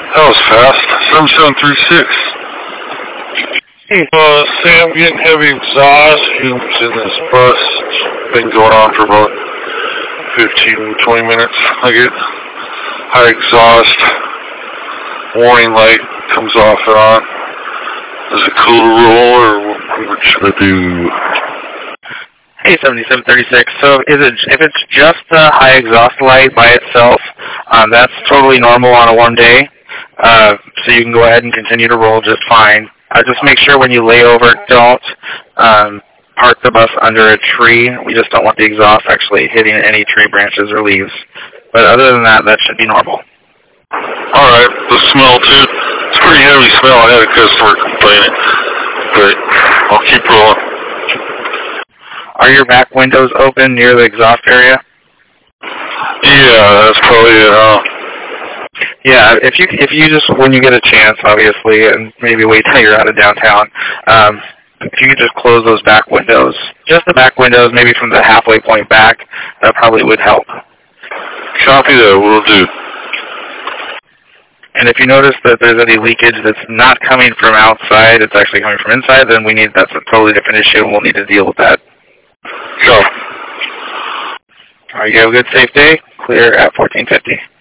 That was fast. 7736. Hey. Sam, getting heavy exhaust fumes in this bus. Been going on for about 15, 20 minutes. I get high exhaust. Warning light comes off and on. Is it cool to roll, or what should I do? Hey, 7736. So if it's just the high exhaust light by itself, that's totally normal on a warm day. So you can go ahead and continue to roll just fine. Just make sure when you lay over, don't park the bus under a tree. We just don't want the exhaust actually hitting any tree branches or leaves. But other than that, that should be normal. Alright, the smell too. It's a pretty heavy smell. I had a customer complaining. But I'll keep rolling. Are your back windows open near the exhaust area? Yeah, that's probably it, Yeah, if you just, when you get a chance, obviously, and maybe wait till you're out of downtown, if you could just close those back windows, just the back windows, maybe from the halfway point back, that probably would help. Copy that, will do. And if you notice that there's any leakage that's not coming from outside, it's actually coming from inside, then that's a totally different issue, and we'll need to deal with that. Sure. All right, you have a good, safe day. Clear at 1450.